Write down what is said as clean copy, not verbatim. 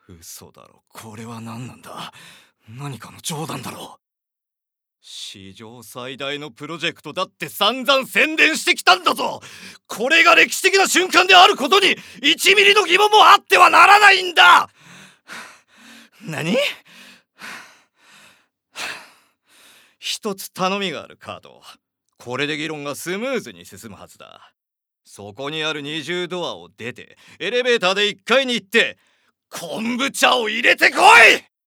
嘘だろ。これは何なんだ。何かの冗談だろう。史上最大のプロジェクトだって散々宣伝してきたんだぞ。これが歴史的な瞬間であることに1ミリの疑問もあってはならないんだ。何？一つ頼みがあるカード。これで議論がスムーズに進むはずだ。そこにある二重ドアを出てエレベーターで1階に行って昆布茶を入れてこい。